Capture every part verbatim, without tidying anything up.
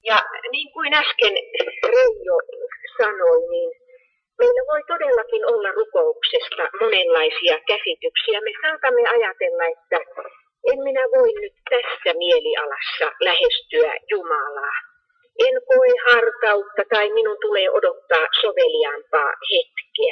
Ja niin kuin äsken Reijo sanoi, niin meillä voi todellakin olla rukouksesta monenlaisia käsityksiä. Me saatamme ajatella, että en minä voi nyt tässä mielialassa lähestyä Jumalaa. En koe hartautta tai minun tulee odottaa soveliaampaa hetkeä.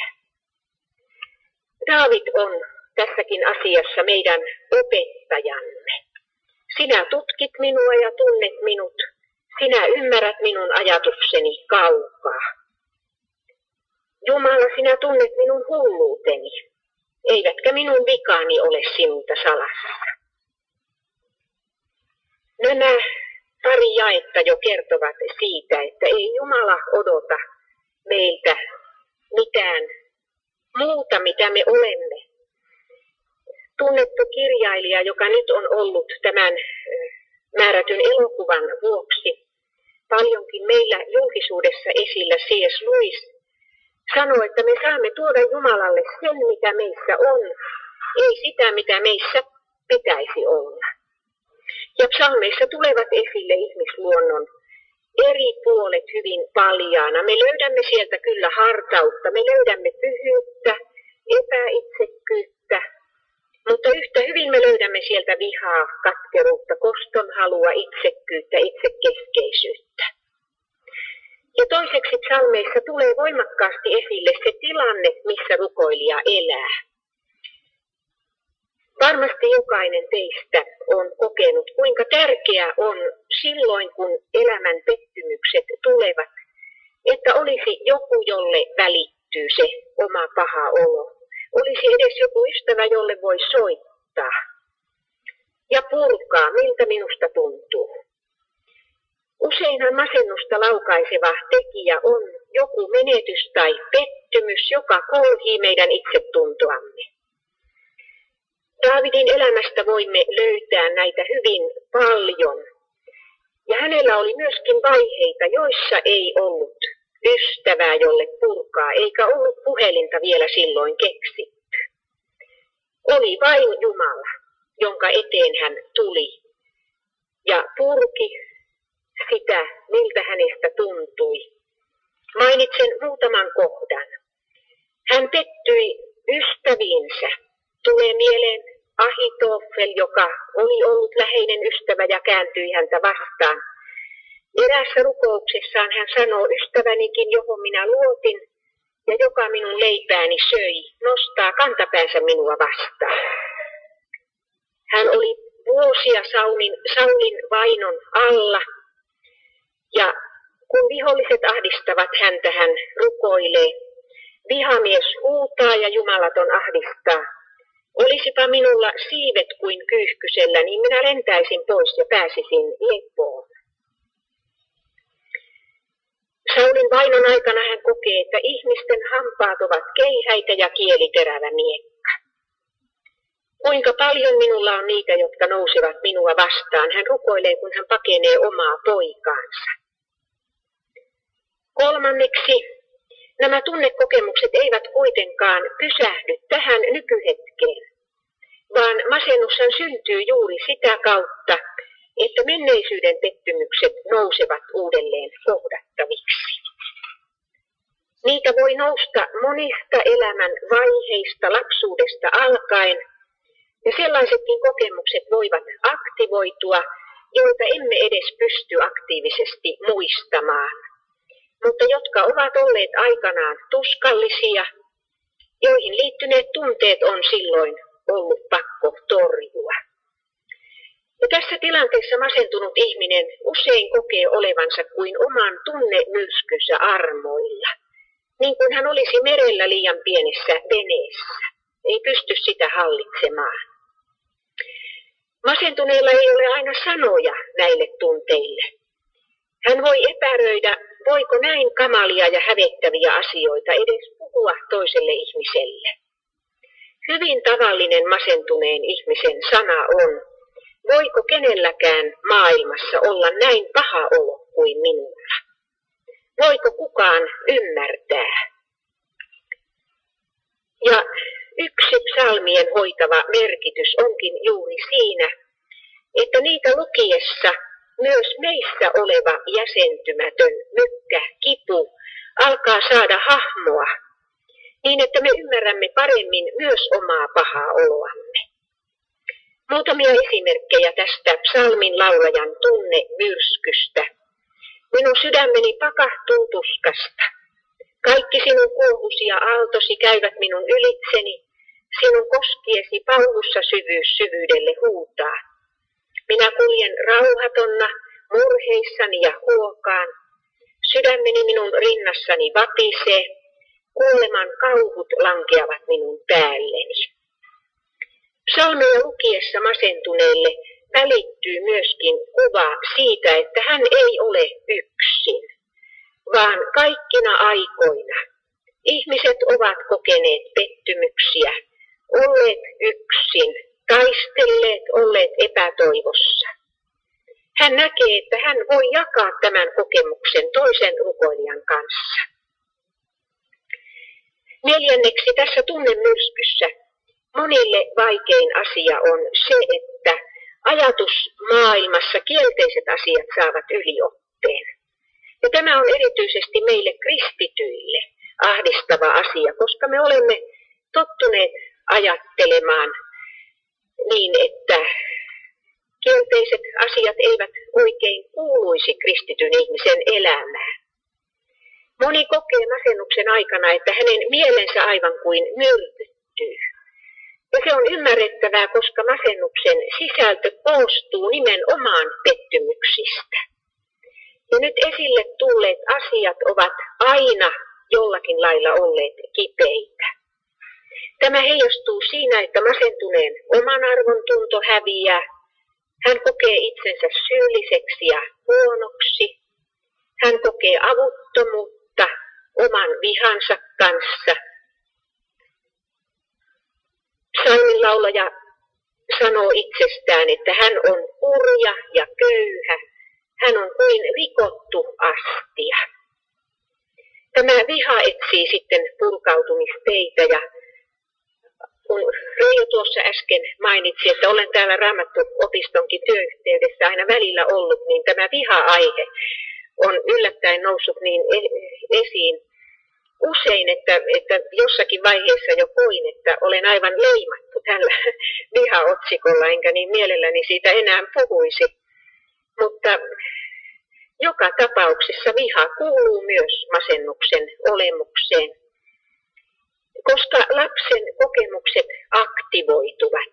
Daavid on tässäkin asiassa meidän opettajamme. Sinä tutkit minua ja tunnet minut. Sinä ymmärrät minun ajatukseni kaukaa. Jumala, sinä tunnet minun hulluuteni, eivätkä minun vikani ole sinulta salassa. Nämä pari jaetta jo kertovat siitä, että ei Jumala odota meiltä mitään muuta, mitä me olemme. Tunnettu kirjailija, joka nyt on ollut tämän määrätyn elokuvan vuoksi paljonkin meillä julkisuudessa esillä, C S Lewis, sanoo, että me saamme tuoda Jumalalle sen, mitä meissä on, ei sitä, mitä meissä pitäisi olla. Ja psalmeissa tulevat esille ihmisluonnon eri puolet hyvin paljaana. Me löydämme sieltä kyllä hartautta, me löydämme pyhyyttä, epäitsekkyyttä, mutta yhtä hyvin me löydämme sieltä vihaa, katkeruutta, kostonhalua, itsekkyyttä, itsekeskeisyyttä. Ja toiseksi psalmeissa tulee voimakkaasti esille se tilanne, missä rukoilija elää. Varmasti jokainen teistä on kokenut, kuinka tärkeää on silloin, kun elämän pettymykset tulevat, että olisi joku, jolle välittyy se oma paha olo. Olisi edes joku ystävä, jolle voi soittaa ja purkaa, miltä minusta tuntuu. Useinhan masennusta laukaiseva tekijä on joku menetys tai pettymys, joka kolhii meidän itsetuntoamme. Daavidin elämästä voimme löytää näitä hyvin paljon. Ja hänellä oli myöskin vaiheita, joissa ei ollut ystävää, jolle purkaa, eikä ollut puhelinta vielä silloin keksitty. Oli vain Jumala, jonka eteen hän tuli ja purki sitä, miltä hänestä tuntui. Mainitsen muutaman kohdan. Hän pettyi ystäviinsä. Tulee mieleen Ahitofel, joka oli ollut läheinen ystävä ja kääntyi häntä vastaan. Eräässä rukouksessaan hän sanoo, ystävänikin, johon minä luotin ja joka minun leipääni söi, nostaa kantapäänsä minua vastaan. Hän oli vuosia Saulin, Saulin vainon alla ja kun viholliset ahdistavat häntä, hän rukoilee. Vihamies huutaa ja jumalaton ahdistaa. Olisipa minulla siivet kuin kyyhkysellä, niin minä lentäisin pois ja pääsisin lepoon. Saulin vainon aikana hän kokee, että ihmisten hampaat ovat keihäitä ja kieli terävä miekka. Kuinka paljon minulla on niitä, jotka nousevat minua vastaan, hän rukoilee, kun hän pakenee omaa poikaansa. Kolmanneksi, nämä tunnekokemukset eivät kuitenkaan pysähdy tähän nykyhetkeen, vaan masennushan syntyy juuri sitä kautta, että menneisyyden pettymykset nousevat uudelleen kohdattaviksi. Niitä voi nousta monista elämän vaiheista lapsuudesta alkaen, ja sellaisetkin kokemukset voivat aktivoitua, joita emme edes pysty aktiivisesti muistamaan, mutta jotka ovat olleet aikanaan tuskallisia, joihin liittyneet tunteet on silloin ollut pakko torjua. Ja tässä tilanteessa masentunut ihminen usein kokee olevansa kuin oman tunnemyrskynsä armoilla, niin kuin hän olisi merellä liian pienessä veneessä, ei pysty sitä hallitsemaan. Masentuneella ei ole aina sanoja näille tunteille. Hän voi epäröidä, voiko näin kamalia ja hävettäviä asioita edes puhua toiselle ihmiselle. Hyvin tavallinen masentuneen ihmisen sana on, voiko kenelläkään maailmassa olla näin paha olo kuin minulla? Voiko kukaan ymmärtää? Ja yksi psalmien hoitava merkitys onkin juuri siinä, että niitä lukiessa myös meissä oleva jäsentymätön mykkä, kipu alkaa saada hahmoa, niin että me ymmärrämme paremmin myös omaa pahaa oloamme. Muutamia esimerkkejä tästä psalmin laulajan tunnemyrskystä. Minun sydämeni pakahtuu tuskasta. Kaikki sinun kuohusi ja aaltosi käyvät minun ylitseni. Sinun koskiesi pauhussa syvyys syvyydelle huutaa. Minä kuljen rauhatonna, murheissani ja huokaan. Sydämeni minun rinnassani vapisee. Kuoleman kauhut lankeavat minun päälleni. Psalmeja lukiessa masentuneelle välittyy myöskin kuva siitä, että hän ei ole yksin, vaan kaikkina aikoina ihmiset ovat kokeneet pettymyksiä, olleet yksin, taistelleet, olleet epätoivossa. Hän näkee, että hän voi jakaa tämän kokemuksen toisen rukoilijan kanssa. Neljänneksi tässä tunnemyrskyssä monille vaikein asia on se, että ajatusmaailmassa kielteiset asiat saavat yliotteen. Ja tämä on erityisesti meille kristityille ahdistava asia, koska me olemme tottuneet ajattelemaan niin, että kielteiset asiat eivät oikein kuuluisi kristityn ihmisen elämään. Moni kokee masennuksen aikana, että hänen mielensä aivan kuin myrkyttyy. Ja se on ymmärrettävää, koska masennuksen sisältö koostuu nimenomaan pettymyksistä. Ja nyt esille tulleet asiat ovat aina jollakin lailla olleet kipeitä. Tämä heijastuu siinä, että masentuneen oman arvon tunto häviää. Hän kokee itsensä syylliseksi ja huonoksi. Hän kokee avuttomuutta oman vihansa kanssa. Psalmin laulaja sanoo itsestään, että hän on kurja ja köyhä. Hän on kuin rikottu astia. Tämä viha etsii sitten purkautumisteitä ja kun Reijo tuossa äsken mainitsi, että olen täällä Raamattu-opistonkin työyhteydessä aina välillä ollut, niin tämä viha-aihe on yllättäen noussut niin esiin usein, että, että jossakin vaiheessa jo koin, että olen aivan leimattu tällä viha-otsikolla, enkä niin mielelläni siitä enää puhuisi. Mutta joka tapauksessa viha kuuluu myös masennuksen olemukseen, koska lapsen kokemukset aktivoituvat,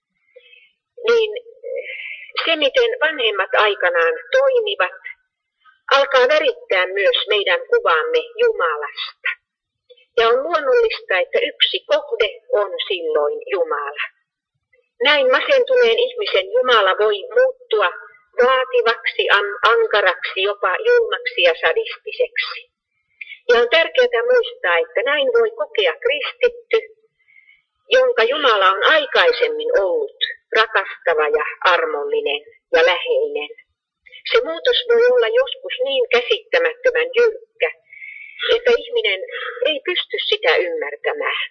niin se, miten vanhemmat aikanaan toimivat, alkaa värittää myös meidän kuvaamme Jumalasta. Ja on luonnollista, että yksi kohde on silloin Jumala. Näin masentuneen ihmisen Jumala voi muuttua vaativaksi, ankaraksi, jopa julmaksi ja sadistiseksi. Ja on tärkeää muistaa, että näin voi kokea kristitty, jonka Jumala on aikaisemmin ollut rakastava ja armollinen ja läheinen. Se muutos voi olla joskus niin käsittämättömän jyrkkä, että ihminen ei pysty sitä ymmärtämään.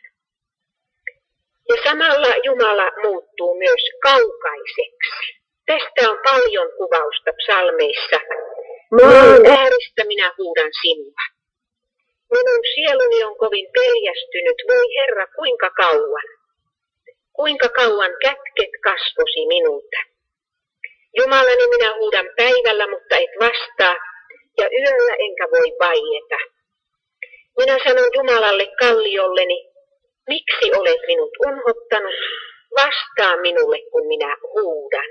Ja samalla Jumala muuttuu myös kaukaiseksi. Tästä on paljon kuvausta psalmeissa. Maan ääristä minä huudan sinua. Minun sieluni on kovin peljästynyt, voi Herra, kuinka kauan? Kuinka kauan kätket kasvosi minulta? Jumalani, minä huudan päivällä, mutta et vastaa, ja yöllä enkä voi vaieta. Minä sanon Jumalalle kalliolleni, miksi olet minut unhottanut? Vastaa minulle, kun minä huudan.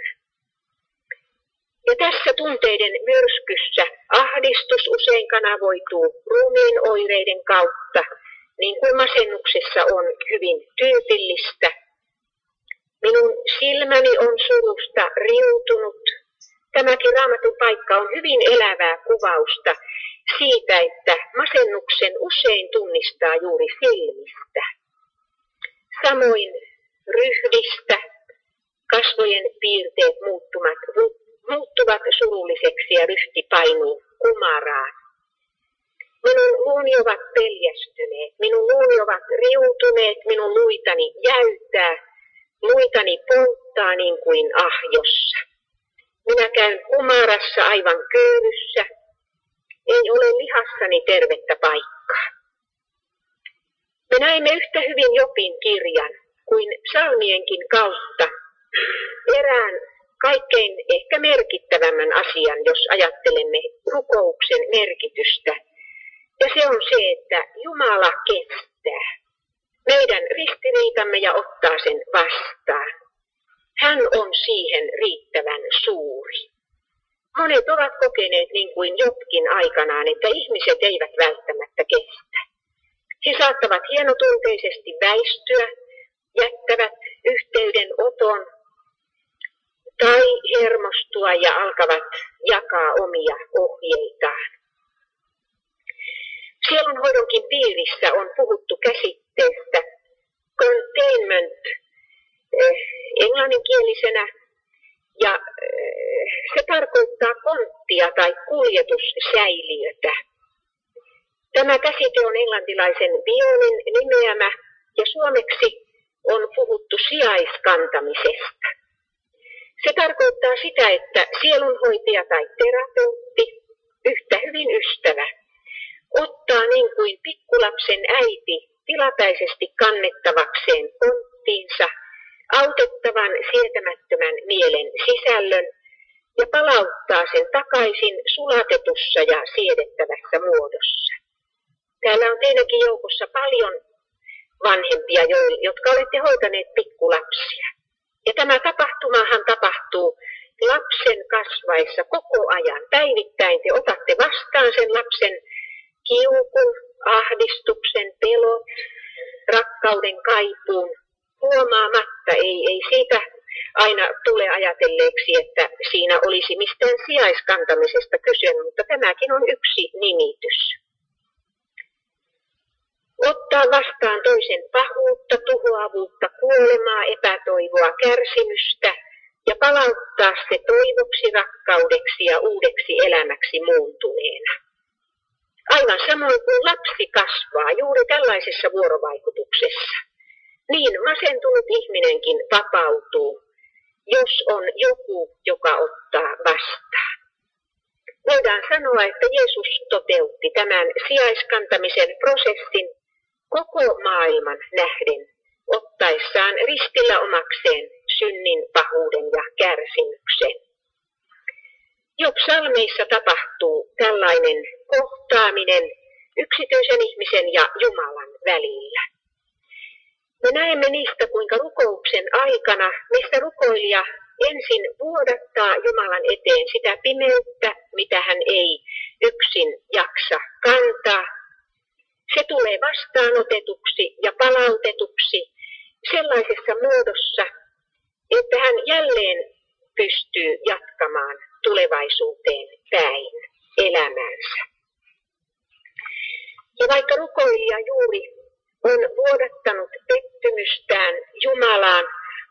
Ja tässä tunteiden myrskyssä ahdistus usein kanavoituu ruumiin oireiden kautta, niin kuin masennuksessa on hyvin tyypillistä. Minun silmäni on surusta riutunut. Tämäkin Raamatun paikka on hyvin elävää kuvausta siitä, että masennuksen usein tunnistaa juuri silmistä. Samoin ryhdistä kasvojen piirteet muuttuvat, muuttuvat surulliseksi ja ryhti painuu kumaraan. Minun luuni ovat peljästyneet, minun luuni ovat riutuneet, minun luitani jäytää, luitani polttaa niin kuin ahjossa. Minä käyn kumarassa aivan köyryssä. Ei ole lihassani tervettä paikkaa. Me näimme yhtä hyvin Jobin kirjan kuin psalmienkin kautta erään kaikkein ehkä merkittävämmän asian, jos ajattelemme rukouksen merkitystä. Ja se on se, että Jumala kestää meidän ristiriitamme ja ottaa sen vastaan. Hän on siihen riittävän suuri. Monet ovat kokeneet niin kuin Jobkin aikanaan, että ihmiset eivät välttämättä kestä. He saattavat hienotunteisesti väistyä, jättävät yhteydenoton tai hermostua ja alkavat jakaa omia ohjeitaan. Sielunhoidonkin piirissä on puhuttu käsitteestä containment eh, englanninkielisenä, ja eh, se tarkoittaa konttia tai kuljetussäiliötä. Tämä käsite on englantilaisen Bionin nimeämä ja suomeksi on puhuttu sijaiskantamisesta. Se tarkoittaa sitä, että sielunhoitaja tai terapeutti, yhtä hyvin ystävä, ottaa niin kuin pikkulapsen äiti tilapäisesti kannettavakseen konttiinsa autettavan sietämättömän mielen sisällön ja palauttaa sen takaisin sulatetussa ja siedettävässä muodossa. Täällä on teidänkin joukossa paljon vanhempia, jotka olette hoitaneet pikkulapsia. Ja tämä tapahtumahan tapahtuu lapsen kasvaessa koko ajan. Päivittäin te otatte vastaan sen lapsen kiukun, ahdistuksen, pelot, rakkauden kaipuun. Huomaamatta ei, ei siitä aina tule ajatelleeksi, että siinä olisi mistään sijaiskantamisesta kyse, mutta tämäkin on yksi nimitys. Ottaa vastaan toisen pahuutta, tuhoavuutta, kuolemaa, epätoivoa, kärsimystä ja palauttaa se toivoksi, rakkaudeksi ja uudeksi elämäksi muuntuneena. Aivan samoin kuin lapsi kasvaa juuri tällaisessa vuorovaikutuksessa, niin masentunut ihminenkin vapautuu, jos on joku, joka ottaa vastaan. Voidaan sanoa, että Jeesus toteutti tämän sijaiskantamisen prosessin koko maailman nähden, ottaessaan ristillä omakseen synnin, pahuuden ja kärsimyksen. Jo psalmeissa tapahtuu tällainen kohtaaminen yksityisen ihmisen ja Jumalan välillä. Me näemme niistä, kuinka rukouksen aikana, missä rukoilija ensin vuodattaa Jumalan eteen sitä pimeyttä, mitä hän ei yksin jaksa kantaa. Se tulee vastaanotetuksi ja palautetuksi sellaisessa muodossa, että hän jälleen pystyy jatkamaan tulevaisuuteen päin elämäänsä. Ja vaikka rukoilija juuri on vuodattanut pettymystään Jumalaan,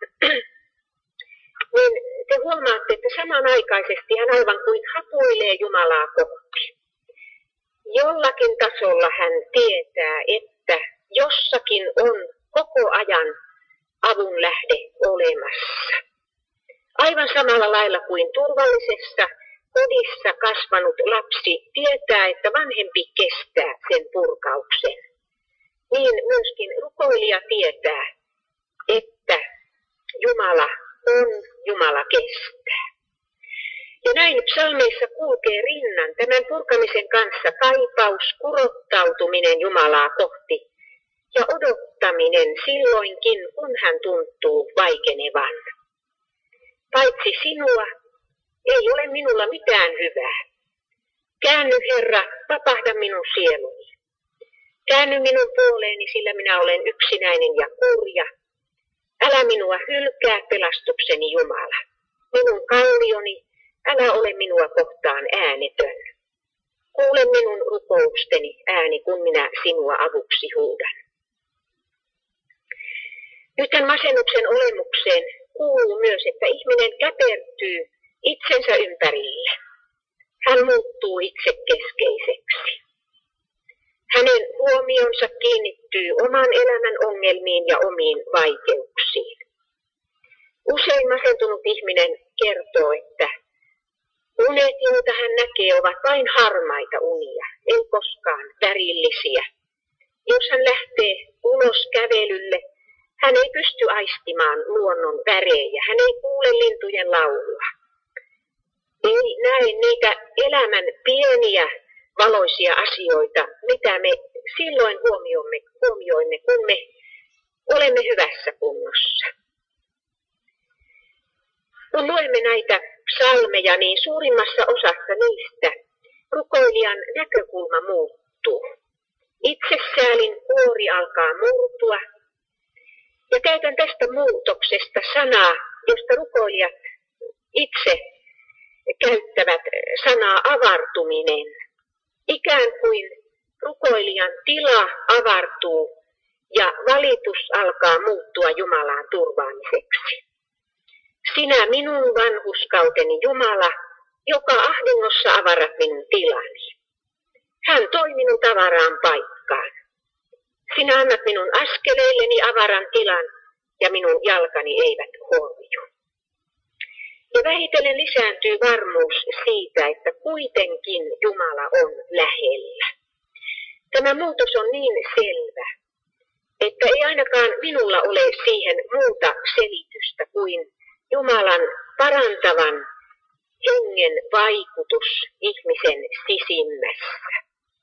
niin te huomaatte, että samanaikaisesti hän aivan kuin hapuilee Jumalaa kohti. Jollakin tasolla hän tietää, että jossakin on koko ajan avun lähde olemassa. Aivan samalla lailla kuin turvallisessa kodissa kasvanut lapsi tietää, että vanhempi kestää sen purkauksen, niin myöskin rukoilija tietää, että Jumala on, Jumala kestää. Ja näin psalmeissa kulkee rinnan tämän purkamisen kanssa kaipaus, kurottautuminen Jumalaa kohti ja odottaminen silloinkin, kun hän tuntuu vaikenevan. Paitsi sinua ei ole minulla mitään hyvää. Käänny Herra, vapahda minun sieluni. Käänny minun puoleeni, sillä minä olen yksinäinen ja kurja. Älä minua hylkää, pelastukseni Jumala. Minun kallioni, älä ole minua kohtaan äänetön. Kuule minun rukousteni ääni, kun minä sinua avuksi huudan. Nythän masennuksen olemukseen kuuluu myös, että ihminen käpertyy itsensä ympärille. Hän muuttuu itsekeskeiseksi. Hänen huomionsa kiinnittyy oman elämän ongelmiin ja omiin vaikeuksiin. Usein masentunut ihminen kertoo, että Unet, joita hän näkee, ovat vain harmaita unia, ei koskaan värillisiä. Jos hän lähtee ulos kävelylle, hän ei pysty aistimaan luonnon värejä, hän ei kuule lintujen laulua. Ei näe niitä elämän pieniä valoisia asioita, mitä me silloin huomioimme, huomioimme kun me olemme hyvässä kunnossa. Kun luemme näitä psalmeja, niin suurimmassa osassa niistä rukoilijan näkökulma muuttuu. Itsesäälin kuori alkaa murtua. Ja käytän tästä muutoksesta sanaa, josta rukoilijat itse käyttävät sanaa avartuminen. Ikään kuin rukoilijan tila avartuu ja valitus alkaa muuttua Jumalaan turvaamiseksi. Sinä minun vanhuskauteni Jumala, joka ahdingossa avarat minun tilani. Hän toi minut avaraan paikkaan. Sinä annat minun askeleilleni avaran tilan ja minun jalkani eivät horju. Ja vähitellen lisääntyy varmuus siitä, että kuitenkin Jumala on lähellä. Tämä muutos on niin selvä, että ei ainakaan minulla ole siihen muuta selitystä kuin Jumalan parantavan hengen vaikutus ihmisen sisimmässä.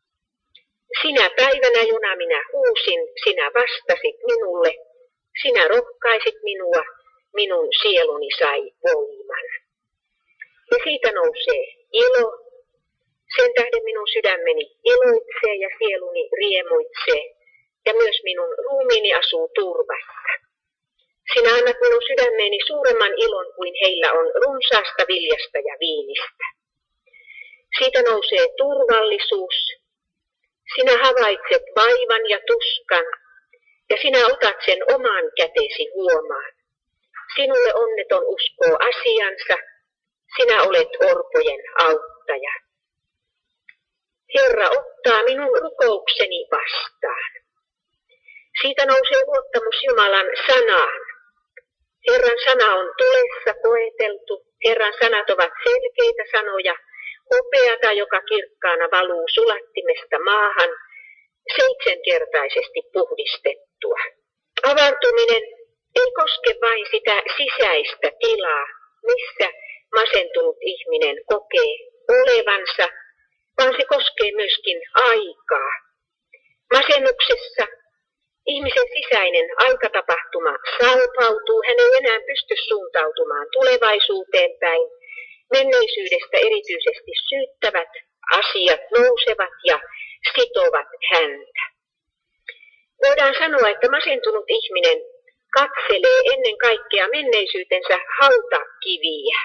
Sinä päivänä, jona minä huusin, sinä vastasit minulle, sinä rohkaisit minua, minun sieluni sai voiman. Ja siitä nousee ilo, sen tähden minun sydämeni iloitsee ja sieluni riemuitsee, ja myös minun ruumiini asuu turvassa. Sinä annat minun sydämeeni suuremman ilon kuin heillä on runsaasta viljasta ja viinistä. Siitä nousee turvallisuus. Sinä havaitset vaivan ja tuskan, ja sinä otat sen oman kätesi huomaan. Sinulle onneton uskoo asiansa, sinä olet orpojen auttaja. Herra ottaa minun rukoukseni vastaan. Siitä nousee luottamus Jumalan sanaan. Herran sana on tulessa koeteltu, Herran sanat ovat selkeitä sanoja, hopeata, joka kirkkaana valuu sulattimesta maahan, seitsemänkertaisesti puhdistettua. Avartuminen ei koske vain sitä sisäistä tilaa, missä masentunut ihminen kokee olevansa, vaan se koskee myöskin aikaa. Masennuksessa ihmisen sisäinen aikatapahtuma salpautuu, hän ei enää pysty suuntautumaan tulevaisuuteen päin. Menneisyydestä erityisesti syyttävät asiat nousevat ja sitovat häntä. Voidaan sanoa, että masentunut ihminen katselee ennen kaikkea menneisyytensä hautakiviä.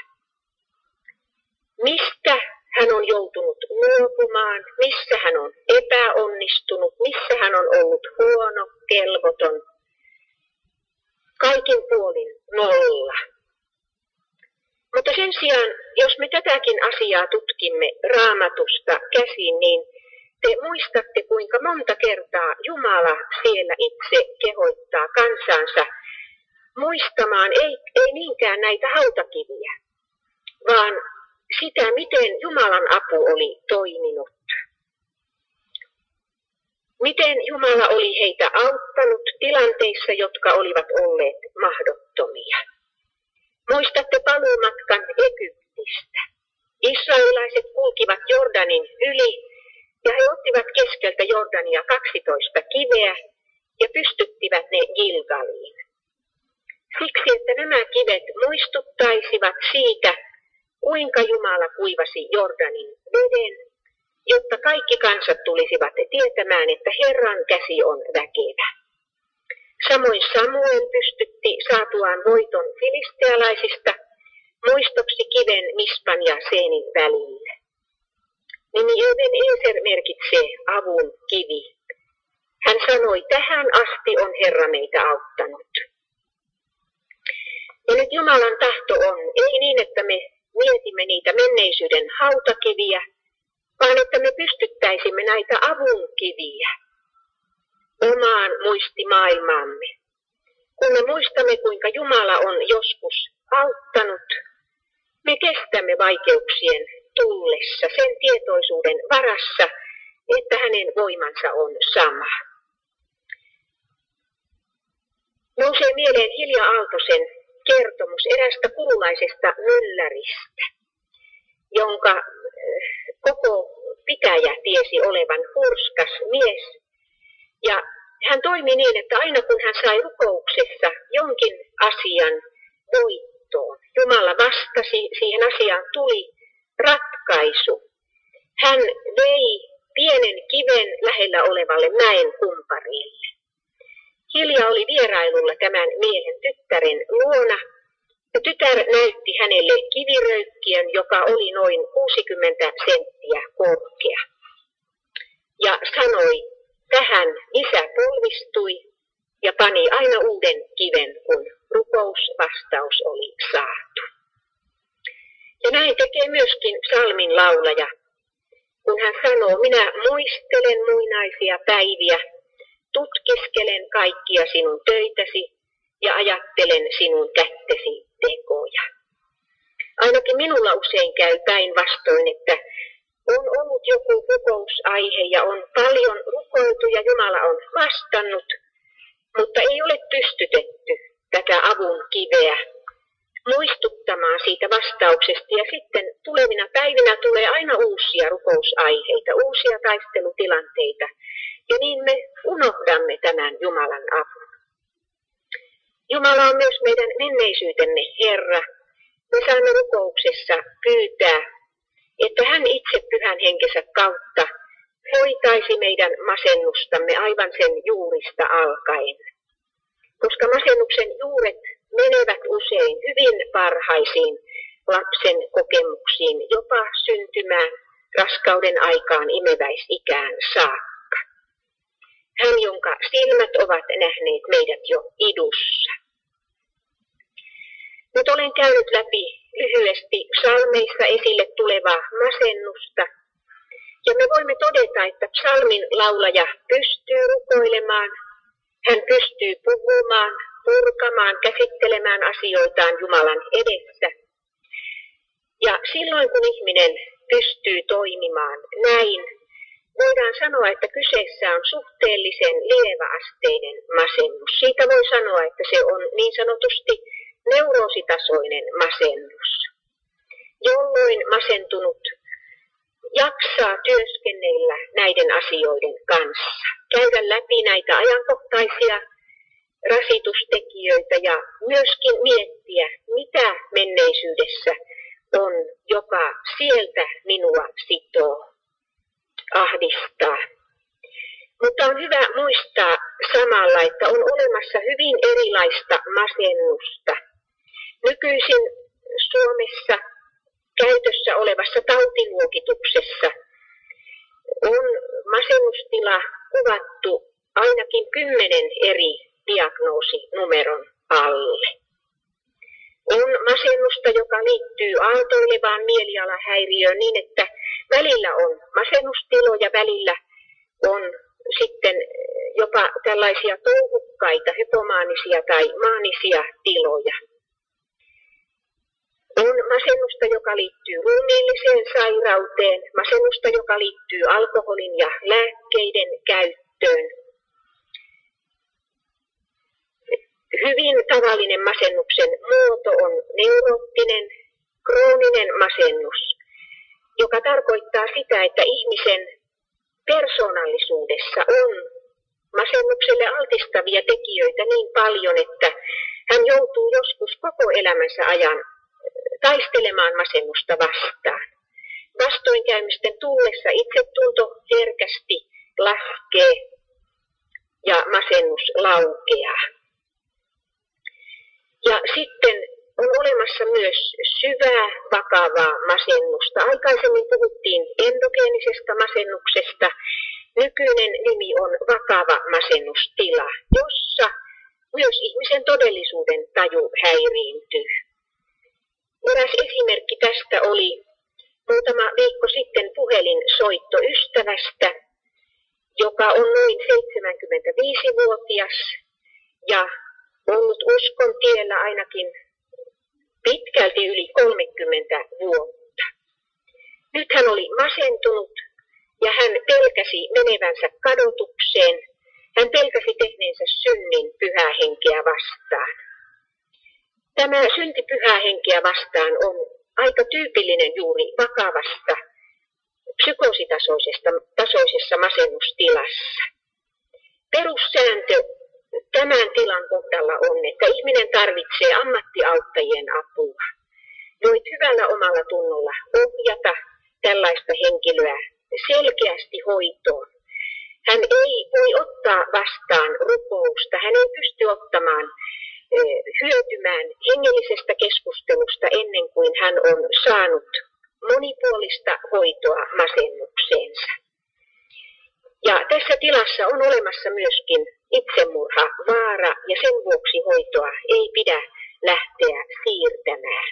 Mistä hän on joutunut luopumaan, missä hän on epäonnistunut, missä hän on ollut huono, kelvoton, kaikin puolin nolla. Mutta sen sijaan, jos me tätäkin asiaa tutkimme Raamatusta käsin, niin te muistatte, kuinka monta kertaa Jumala siellä itse kehottaa kansansa muistamaan ei, ei niinkään näitä hautakiviä, vaan sitä, miten Jumalan apu oli toiminut. Miten Jumala oli heitä auttanut tilanteissa, jotka olivat olleet mahdottomia. Muistatte paluumatkan Egyptistä. Israelilaiset kulkivat Jordanin yli ja he ottivat keskeltä Jordania kaksitoista kiveä ja pystyttivät ne Gilgaliin. Siksi, että nämä kivet muistuttaisivat siitä, kuinka Jumala kuivasi Jordanin veden, jotta kaikki kansat tulisivat tietämään, että Herran käsi on väkevä. Samoin Samuel pystytti saatuaan voiton filistealaisista muistoksi kiven Mispan ja Seenin välille. Nimi Eben Eser merkitsee avun kivi. Hän sanoi, tähän asti on Herra meitä auttanut. Ja nyt Jumalan tahto on, ei niin, että me mietimme niitä menneisyyden hautakiviä, vaan että me pystyttäisimme näitä avun kiviä omaan muistimaailmaamme. Kun me muistamme, kuinka Jumala on joskus auttanut, me kestämme vaikeuksien tullessa sen tietoisuuden varassa, että hänen voimansa on sama. Nousee mieleen Hilja Aaltosen kertomus erästä kurulaisesta mylläristä, jonka koko pitäjä tiesi olevan hurskas mies. Ja hän toimi niin, että aina kun hän sai rukouksessa jonkin asian voittoon, Jumala vastasi, siihen asiaan tuli ratkaisu. Hän vei pienen kiven lähellä olevalle mäen kumparille. Hilja oli vierailulla tämän miehen tyttären luona, ja tytär näytti hänelle kiviröykkiön, joka oli noin kuusikymmentä senttiä korkea. Ja sanoi, tähän isä polvistui ja pani aina uuden kiven, kun rukousvastaus oli saatu. Ja näin tekee myöskin psalmin laulaja, kun hän sanoo, minä muistelen muinaisia päiviä, tutkiskelen kaikkia sinun töitäsi ja ajattelen sinun kättesi tekoja. Ainakin minulla usein käy päinvastoin, että on ollut joku rukousaihe ja on paljon rukoiltu ja Jumala on vastannut, mutta ei ole pystytetty tätä avun kiveä muistuttamaan siitä vastauksesta. Ja sitten tulevina päivinä tulee aina uusia rukousaiheita, uusia taistelutilanteita. Ja niin me unohdamme tämän Jumalan avun. Jumala on myös meidän menneisyytemme Herra. Me saamme rukouksessa pyytää, että hän itse pyhän henkensä kautta hoitaisi meidän masennustamme aivan sen juurista alkaen. Koska masennuksen juuret menevät usein hyvin varhaisiin lapsen kokemuksiin, jopa syntymään raskauden aikaan imeväisikään saakka. Hän, jonka silmät ovat nähneet meidät jo idussa. Nyt olen käynyt läpi lyhyesti psalmeissa esille tulevaa masennusta. Ja me voimme todeta, että psalmin laulaja pystyy rukoilemaan, hän pystyy puhumaan, purkamaan, käsittelemään asioitaan Jumalan edessä. Ja silloin kun ihminen pystyy toimimaan näin, voidaan sanoa, että kyseessä on suhteellisen lieväasteinen masennus. Siitä voi sanoa, että se on niin sanotusti neuroositasoinen masennus, jolloin masentunut jaksaa työskennellä näiden asioiden kanssa, käydä läpi näitä ajankohtaisia rasitustekijöitä ja myöskin miettiä, mitä menneisyydessä on, joka sieltä minua sitoo, ahdistaa. Mutta on hyvä muistaa samalla, että on olemassa hyvin erilaista masennusta. Nykyisin Suomessa käytössä olevassa tautiluokituksessa on masennustila kuvattu ainakin kymmenen eri diagnoosinumeron alle. On masennusta, joka liittyy aaltoilevaan mielialahäiriöön niin, että välillä on masennustiloja, välillä on sitten jopa tällaisia touhukkaita, hypomaanisia tai maanisia tiloja. On masennusta, joka liittyy ruumiilliseen sairauteen, masennusta, joka liittyy alkoholin ja lääkkeiden käyttöön. Hyvin tavallinen masennuksen muoto on neuroottinen, krooninen masennus, joka tarkoittaa sitä, että ihmisen persoonallisuudessa on masennukselle altistavia tekijöitä niin paljon, että hän joutuu joskus koko elämänsä ajan taistelemaan masennusta vastaan. Vastoinkäymisten tullessa itsetunto herkästi laskee ja masennus laukeaa. Ja sitten on olemassa myös syvää, vakavaa masennusta. Aikaisemmin puhuttiin endogeenisesta masennuksesta. Nykyinen nimi on vakava masennustila, jossa myös ihmisen todellisuuden taju häiriintyy. Eräs esimerkki tästä oli muutama viikko sitten puhelinsoitto ystävästä, joka on noin seitsemänkymmentäviisivuotias ja ollut uskon tiellä ainakin pitkälti yli kolmekymmentä vuotta. Nyt hän oli masentunut ja hän pelkäsi menevänsä kadotukseen. Hän pelkäsi tehneensä synnin pyhää henkeä vastaan. Tämä synti pyhää henkeä vastaan on aika tyypillinen juuri vakavasta psykoositasoisesta tasoisessa masennustilassa. Perussääntö tämän tilan kohdalla on, että ihminen tarvitsee ammattiauttajien apua. Voit hyvällä omalla tunnolla ohjata tällaista henkilöä selkeästi hoitoon. Hän ei voi ottaa vastaan rukousta, hän ei pysty ottamaan hyötymään hengellisestä keskustelusta ennen kuin hän on saanut monipuolista hoitoa masennukseensa. Ja tässä tilassa on olemassa myöskin itsemurha, vaara ja sen vuoksi hoitoa ei pidä lähteä siirtämään.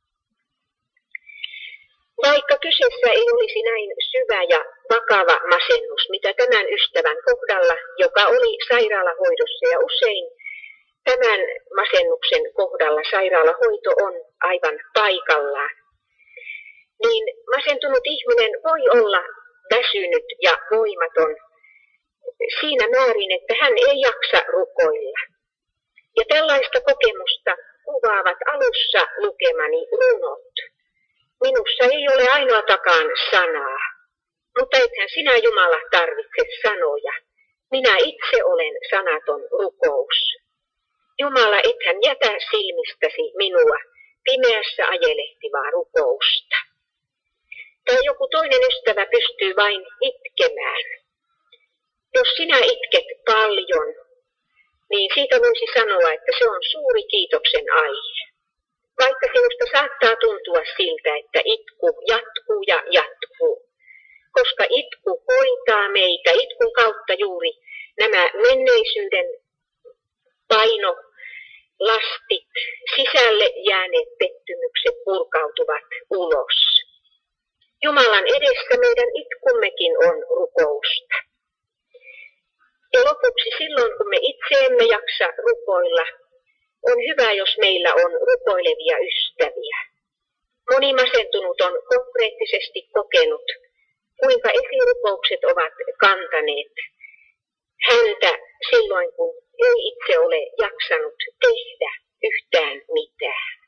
Vaikka kyseessä ei olisi näin syvä ja vakava masennus, mitä tämän ystävän kohdalla, joka oli sairaalahoidossa ja usein tämän masennuksen kohdalla sairaalahoito on aivan paikallaan, niin masentunut ihminen voi olla väsynyt ja voimaton siinä määrin, että hän ei jaksa rukoilla. Ja tällaista kokemusta kuvaavat alussa lukemani runot. Minussa ei ole ainoatakaan sanaa, mutta ethän sinä Jumala tarvitse sanoja. Minä itse olen sanaton rukous. Jumala, ethän jätä silmistäsi minua pimeässä ajelehtivaa rukousta. Tai joku toinen ystävä pystyy vain itkemään. Jos sinä itket paljon, niin siitä voisi sanoa, että se on suuri kiitoksen aihe. Vaikka sinusta saattaa tuntua siltä, että itku jatkuu ja jatkuu, koska itku hoitaa meitä, itkun kautta juuri nämä menneisyyden paino, lastit, sisälle jääneet pettymykset purkautuvat ulos. Jumalan edessä meidän itkummekin on rukousta. Ja lopuksi silloin, kun me itse emme jaksa rukoilla, on hyvä, jos meillä on rukoilevia ystäviä. Moni masentunut on konkreettisesti kokenut, kuinka esirukoukset ovat kantaneet häntä silloin, kun ei itse ole jaksanut tehdä yhtään mitään.